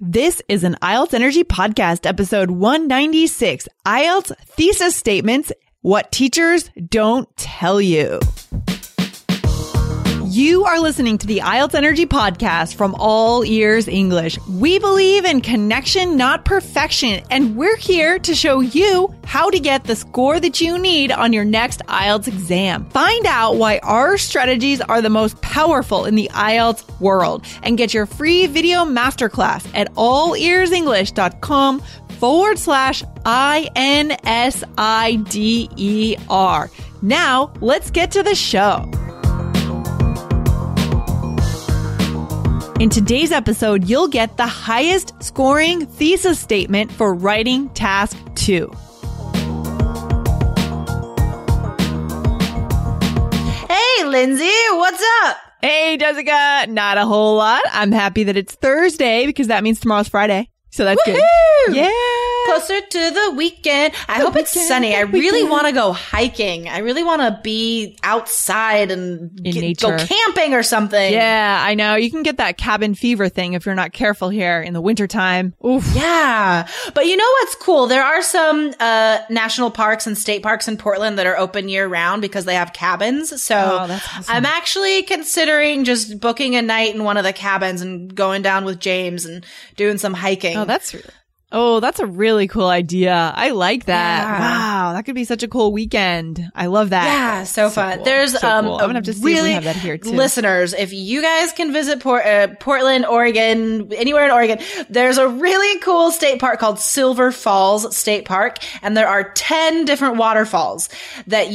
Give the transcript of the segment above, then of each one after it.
This is an IELTS Energy Podcast, episode 196, IELTS Thesis Statements, What Teachers Don't Tell You. You are listening to the IELTS Energy Podcast from All Ears English. We believe in connection, not perfection, and we're here to show you how to get the score that you need on your next IELTS exam. Find out why our strategies are the most powerful in the IELTS world and get your free video masterclass at allearsenglish.com/INSIDER. Now, let's get to the show. In today's episode, you'll get the highest scoring thesis statement for writing task 2. Hey, Lindsay, what's up? Hey, Jessica. Not a whole lot. I'm happy that it's Thursday because that means tomorrow's Friday. So that's Woohoo! good. Yeah. Closer to the weekend. I hope it's sunny. I really want to go hiking. I really want to be outside and go camping or something. Yeah, I know. You can get that cabin fever thing if you're not careful here in the wintertime. Oof. Yeah. But you know what's cool? There are some national parks and state parks in Portland that are open year round because they have cabins. So that's awesome. I'm actually considering just booking a night in one of the cabins and going down with James and doing some hiking. That's a really cool idea. I like that. Yeah. Wow, that could be such a cool weekend. I love that. Yeah, so fun. Cool. There's cool. I'm gonna have to see if we have that here too. Listeners, if you guys can visit Portland, Oregon, anywhere in Oregon, there's a really cool state park called Silver Falls State Park, and there are 10 different waterfalls that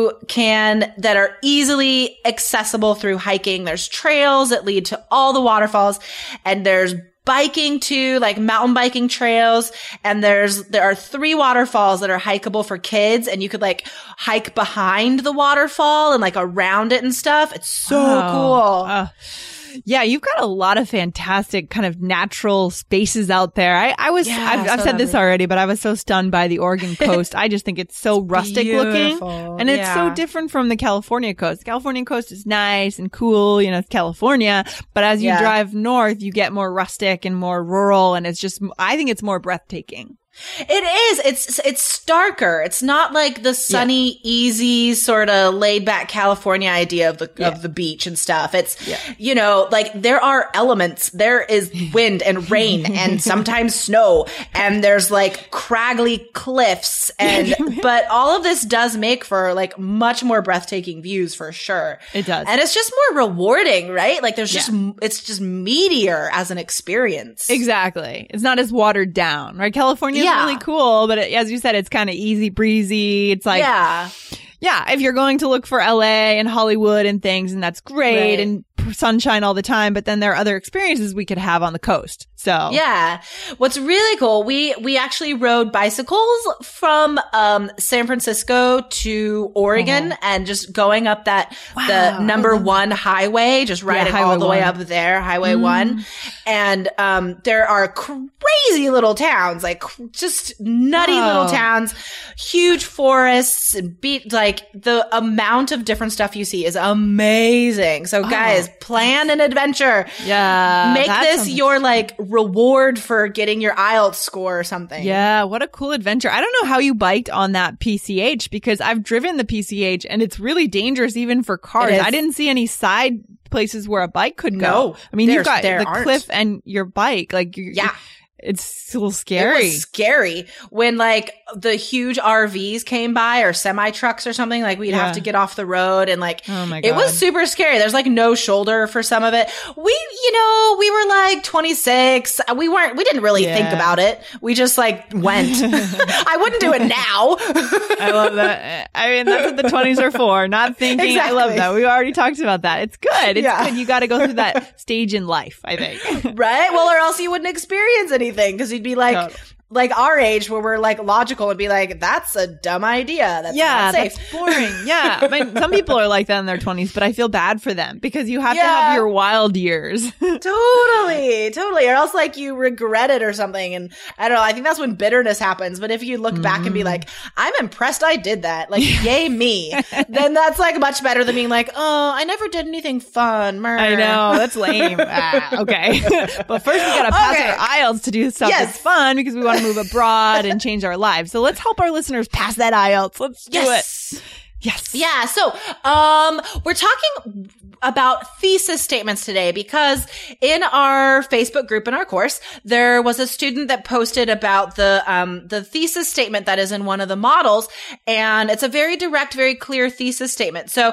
are easily accessible through hiking. There's trails that lead to all the waterfalls, and there's biking too, like mountain biking trails. And there are 3 waterfalls that are hikeable for kids, and you could like hike behind the waterfall and like around it and stuff. It's so cool. Yeah, you've got a lot of fantastic kind of natural spaces out there. I've said this already, but I was so stunned by the Oregon coast. I just think it's so rustic looking, and it's so different from the California coast. The California coast is nice and cool, you know, it's California, but as you drive north, you get more rustic and more rural, and I think it's more breathtaking. It is. It's starker. It's not like the sunny, easy sort of laid back California idea of the beach and stuff. It's, you know, like there are elements. There is wind and rain and sometimes snow, and there's like craggly cliffs, but all of this does make for like much more breathtaking views for sure. It does. And it's just more rewarding, right? Like it's just meatier as an experience. Exactly. It's not as watered down, right? California is really cool, but as you said, it's kind of easy breezy. It's like, if you're going to look for LA and Hollywood and things, and that's great, and sunshine all the time, but then there are other experiences we could have on the coast. So what's really cool, we actually rode bicycles from San Francisco to Oregon, and just going up the number 1 highway, just riding all the way up there, Highway 1. And there are crazy little towns, like just nutty little towns, huge forests, and like the amount of different stuff you see is amazing. So guys, plan an adventure. Yeah. Make this your like reward for getting your IELTS score or something. Yeah. What a cool adventure. I don't know how you biked on that PCH, because I've driven the PCH and it's really dangerous even for cars. I didn't see any side places where a bike could go. I mean, you've got the cliff and your bike. Like, it's a little scary. It was scary when like the huge RVs came by, or semi trucks or something. Like we'd have to get off the road, and like it was super scary. There's like no shoulder for some of it. We were like 26. We didn't really think about it. We just like went. I wouldn't do it now. I love that. I mean, that's what the 20s are for. Not thinking. Exactly. I love that. We already talked about that. It's good. It's good. You got to go through that stage in life, I think. Right? Well, or else you wouldn't experience anything, because you'd be like, like our age where we're like logical and be like, that's a dumb idea. That's not safe. That's boring. Yeah. I mean, some people are like that in their 20s, but I feel bad for them because you have to have your wild years. Totally. Or else like you regret it or something. And I don't know. I think that's when bitterness happens. But if you look back and be like, I'm impressed I did that. Like, yay me. Then that's like much better than being like, oh, I never did anything fun. I know. That's lame. Okay. But first we got to pass our IELTS to do stuff that's fun because we want to move abroad and change our lives. So let's help our listeners pass that IELTS. Let's do it. Yes. Yeah. So, we're talking about thesis statements today because in our Facebook group in our course, there was a student that posted about the thesis statement that is in one of the models. And it's a very direct, very clear thesis statement. So,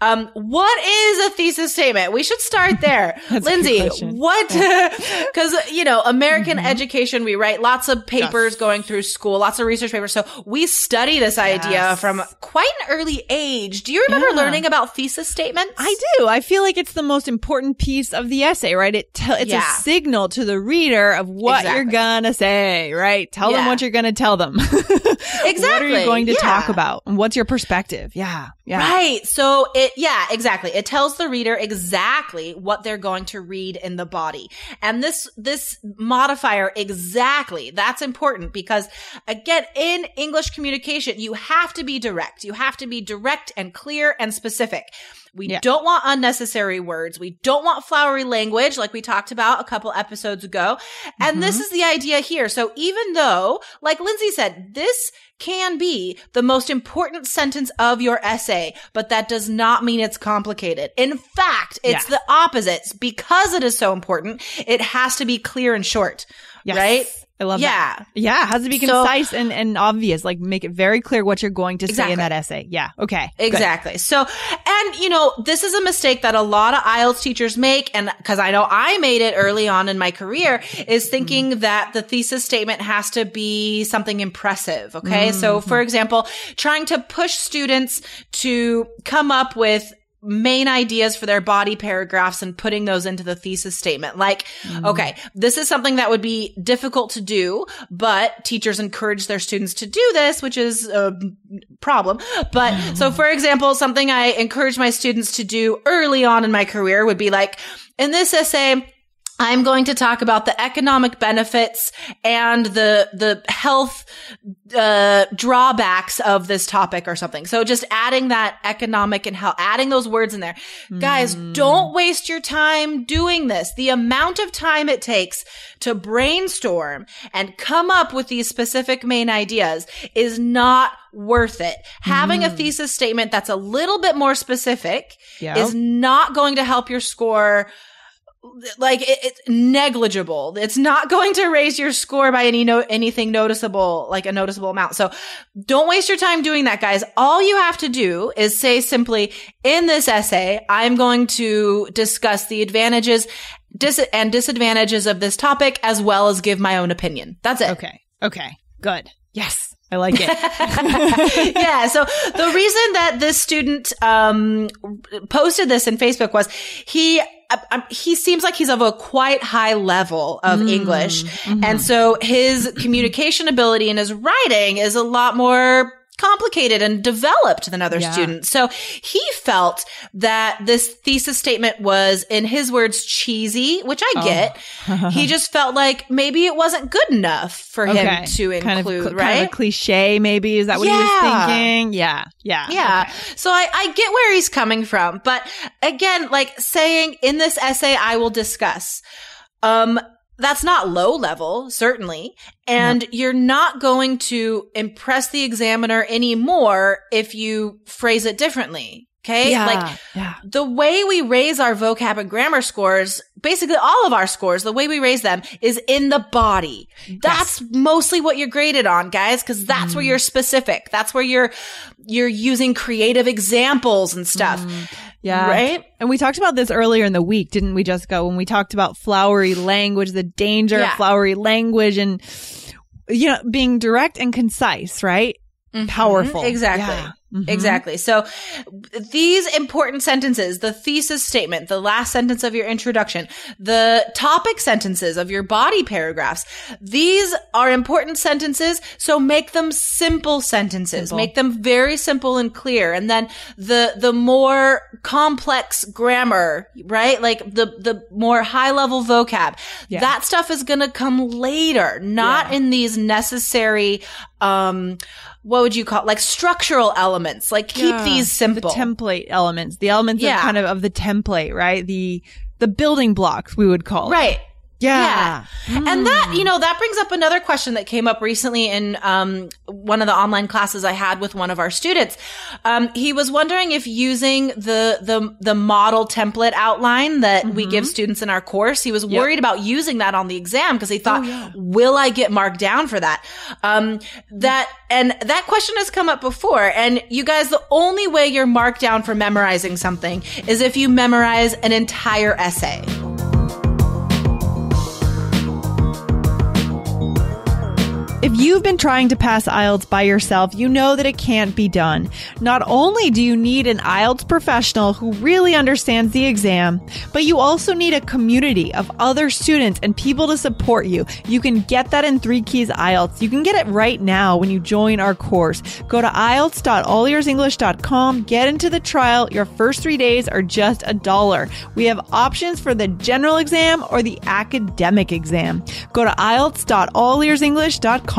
what is a thesis statement? We should start there. Lindsay, what, cause, American education, we write lots of papers going through school, lots of research papers. So we study this idea from quite an early age. Do you remember learning about thesis statements? I do. I feel like it's the most important piece of the essay, right? It's a signal to the reader of what you're gonna say, right? Tell them what you're gonna tell them. Exactly. What are you going to talk about? And what's your perspective? Yeah. Right. So exactly. It tells the reader exactly what they're going to read in the body. And this modifier exactly, that's important because again, in English communication, you have to be direct. You have to be direct and clear and specific. We don't want unnecessary words. We don't want flowery language like we talked about a couple episodes ago. And this is the idea here. So even though, like Lindsay said, this can be the most important sentence of your essay, but that does not mean it's complicated. In fact, it's the opposite. Because it is so important, it has to be clear and short, right? I love that. Yeah. It has to be concise and obvious. Like make it very clear what you're going to say in that essay. Yeah. Okay. Exactly. Good. So, and this is a mistake that a lot of IELTS teachers make. And cause I know I made it early on in my career is thinking that the thesis statement has to be something impressive. Okay. So for example, trying to push students to come up with main ideas for their body paragraphs and putting those into the thesis statement. Like, okay, this is something that would be difficult to do, but teachers encourage their students to do this, which is a problem. But so for example, something I encourage my students to do early on in my career would be like, in this essay, I'm going to talk about the economic benefits and the health drawbacks of this topic or something. So just adding that economic and health, adding those words in there. Guys, don't waste your time doing this. The amount of time it takes to brainstorm and come up with these specific main ideas is not worth it. Having a thesis statement that's a little bit more specific is not going to help your score. Like it's negligible. It's not going to raise your score by anything noticeable, like a noticeable amount. So don't waste your time doing that, guys. All you have to do is say simply, in this essay, I'm going to discuss the advantages and disadvantages of this topic, as well as give my own opinion. That's it. Okay. Good. Yes. I like it. Yeah. So the reason that this student posted this in Facebook was he seems like he's of a quite high level of English. And so his communication ability and his writing is a lot more complicated and developed than other students. So he felt that this thesis statement was, in his words, cheesy, which I get. He just felt like maybe it wasn't good enough for him to include, right? Kind of a cliche, maybe. Is that what he was thinking? Yeah. Okay. So I get where he's coming from. But again, like saying in this essay, I will discuss, that's not low level, certainly. And you're not going to impress the examiner anymore if you phrase it differently. Okay. The way we raise our vocab and grammar scores, basically all of our scores, the way we raise them is in the body. That's mostly what you're graded on, guys, because that's where you're specific. That's where you're using creative examples and stuff. Yeah. Right. And we talked about this earlier in the week, didn't we, Jessica? When we talked about flowery language, the danger of flowery language and, being direct and concise, right? Powerful. Exactly. Mm-hmm. Exactly. So these important sentences, the thesis statement, the last sentence of your introduction, the topic sentences of your body paragraphs, these are important sentences. So make them simple sentences, make them very simple and clear. And then the more complex grammar, right? Like the more high level vocab, that stuff is going to come later, not in these necessary, what would you call it? Like structural elements, like keep these simple. The template elements, the elements of the template, right? The building blocks, we would call it. Right. Yeah. And that, that brings up another question that came up recently in one of the online classes I had with one of our students. He was wondering if using the model template outline that we give students in our course, he was worried about using that on the exam because he thought, will I get marked down for that? And that question has come up before. And you guys, the only way you're marked down for memorizing something is if you memorize an entire essay. If you've been trying to pass IELTS by yourself, you know that it can't be done. Not only do you need an IELTS professional who really understands the exam, but you also need a community of other students and people to support you. You can get that in 3 Keys IELTS. You can get it right now when you join our course. Go to IELTS.allearsenglish.com, get into the trial. Your first 3 days are just $1. We have options for the general exam or the academic exam. Go to IELTS.allearsenglish.com.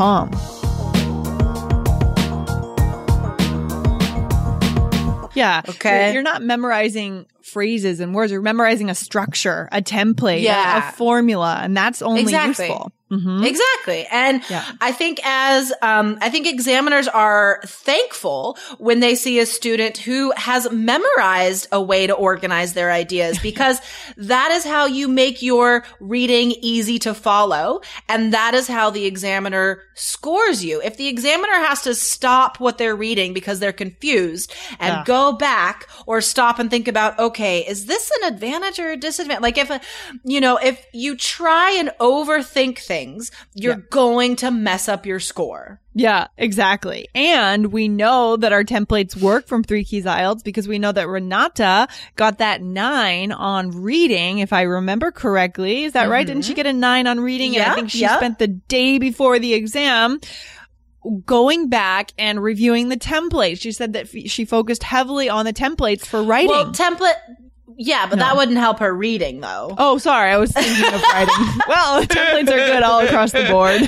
Yeah. Okay. You're not memorizing phrases and words. You're memorizing a structure, a template, a formula, and that's only useful. Mm-hmm. Exactly. And I think I think examiners are thankful when they see a student who has memorized a way to organize their ideas, because that is how you make your reading easy to follow. And that is how the examiner scores you. If the examiner has to stop what they're reading because they're confused and go back or stop and think about, okay, is this an advantage or a disadvantage? Like if you try and overthink things, you're going to mess up your score. Yeah, exactly. And we know that our templates work from 3 Keys IELTS because we know that Renata got that 9 on reading, if I remember correctly. Is that right? Didn't she get a 9 on reading? Yeah, and I think she spent the day before the exam going back and reviewing the templates. She said that she focused heavily on the templates for writing. Well, but that wouldn't help her reading, though. Oh, sorry. I was thinking of writing. Well, templates are good all across the board.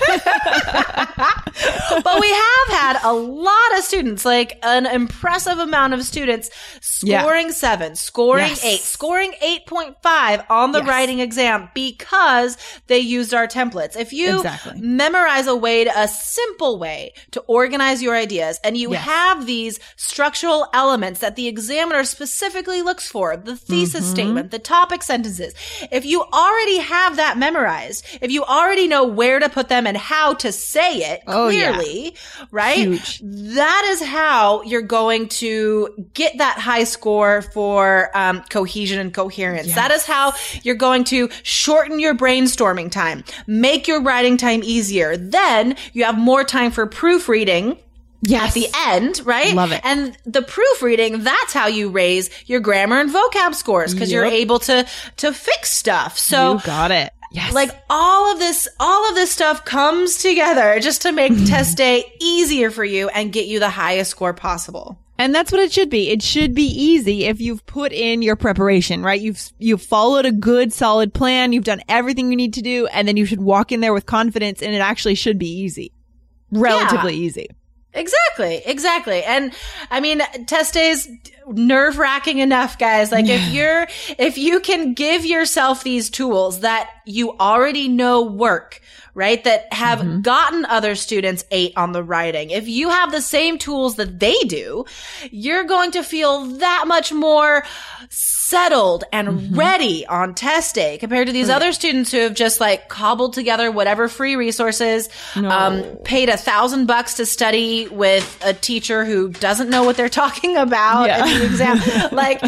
But we have had a lot of students, like an impressive amount of students, scoring 7, scoring 8, scoring 8.5 on the writing exam because they used our templates. If you memorize a simple way to organize your ideas, and you have these structural elements that the examiner specifically looks for, the thesis statement, the topic sentences. If you already have that memorized, if you already know where to put them and how to say it clearly, right? Huge. That is how you're going to get that high score for cohesion and coherence. Yes. That is how you're going to shorten your brainstorming time, make your writing time easier. Then you have more time for proofreading. At the end, right? Love it. And the proofreading, that's how you raise your grammar and vocab scores, because you're able to fix stuff. So you got it. Yes. Like all of this stuff comes together just to make test day easier for you and get you the highest score possible. And that's what it should be. It should be easy if you've put in your preparation, right? You've followed a good, solid plan. You've done everything you need to do. And then you should walk in there with confidence, and it actually should be easy. Relatively easy. Exactly. And I mean, test day's nerve-wracking enough, guys. Like if you can give yourself these tools that you already know work, right? That have gotten other students 8 on the writing. If you have the same tools that they do, you're going to feel that much more settled and ready on test day compared to these other students who have just like cobbled together whatever free resources, paid $1,000 to study with a teacher who doesn't know what they're talking about in the exam. like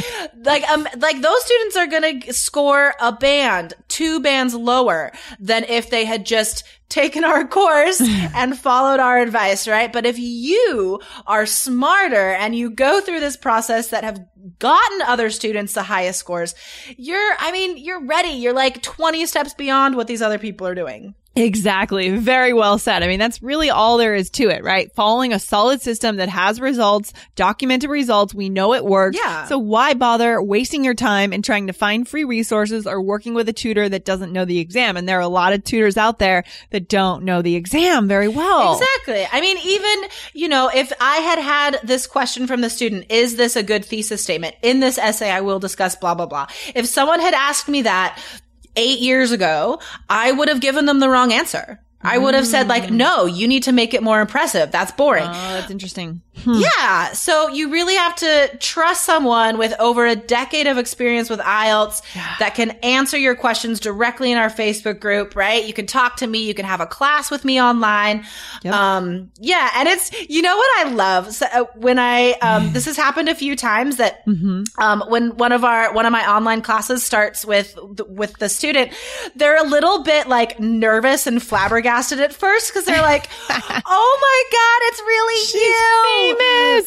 those students are going to score a band, 2 bands lower than if they had just just taken our course and followed our advice, right? But if you are smarter and you go through this process that have gotten other students the highest scores, you're ready. You're like 20 steps beyond what these other people are doing. Exactly. Very well said. I mean, that's really all there is to it, right? Following a solid system that has results, documented results. We know it works. Yeah. So why bother wasting your time and trying to find free resources or working with a tutor that doesn't know the exam? And there are a lot of tutors out there that don't know the exam very well. Exactly. I mean, even, if I had this question from the student, is this a good thesis statement? In this essay, I will discuss blah, blah, blah. If someone had asked me that 8 years ago, I would have given them the wrong answer. I would have said no, you need to make it more impressive. That's boring. Oh, that's interesting. Yeah. So you really have to trust someone with over a decade of experience with IELTS that can answer your questions directly in our Facebook group, right? You can talk to me. You can have a class with me online. Yep. And it's, what I love? So, when this has happened a few times that, when one of my online classes starts with the student, they're a little bit nervous and flabbergasted at first because they're like, oh my God, it's really She's you. famous.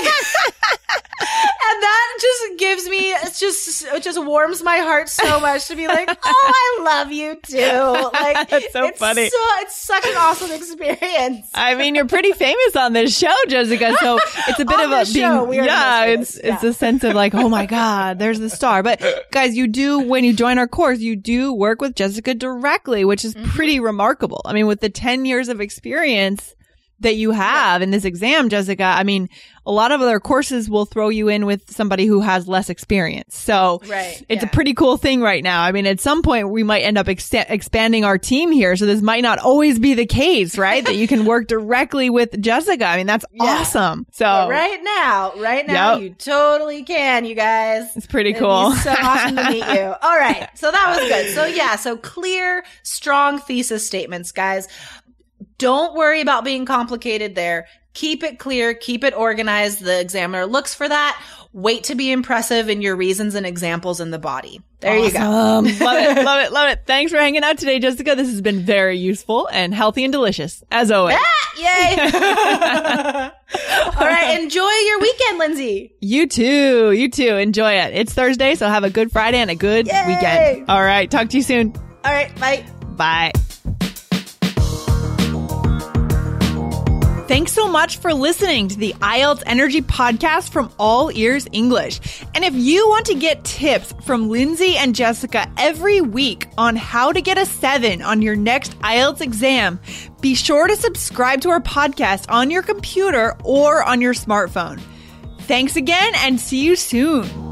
And that just gives me, it just warms my heart so much to be like, oh, I love you too. That's so funny. It's such an awesome experience. I mean, you're pretty famous on this show, Jessica. So it's a bit of a show, it's a sense of oh my God, there's the star. But guys, when you join our course, you do work with Jessica directly, which is pretty remarkable. I mean, with the 10 years of experience that you have in this exam, Jessica, I mean, a lot of other courses will throw you in with somebody who has less experience. So it's a pretty cool thing right now. I mean, at some point we might end up expanding our team here. So this might not always be the case, right? That you can work directly with Jessica. I mean, that's awesome. So but right now, you totally can, you guys. It's pretty cool. It'd be so awesome to meet you. All right. So that was good. So clear, strong thesis statements, guys. Don't worry about being complicated there. Keep it clear. Keep it organized. The examiner looks for that. Wait to be impressive in your reasons and examples in the body. There you go. Love it. Love it. Love it. Thanks for hanging out today, Jessica. This has been very useful and healthy and delicious, as always. Yay. All right. Enjoy your weekend, Lindsay. You too. Enjoy it. It's Thursday, so have a good Friday and a good weekend. All right. Talk to you soon. All right. Bye. Bye. Thanks so much for listening to the IELTS Energy Podcast from All Ears English. And if you want to get tips from Lindsay and Jessica every week on how to get a 7 on your next IELTS exam, be sure to subscribe to our podcast on your computer or on your smartphone. Thanks again and see you soon.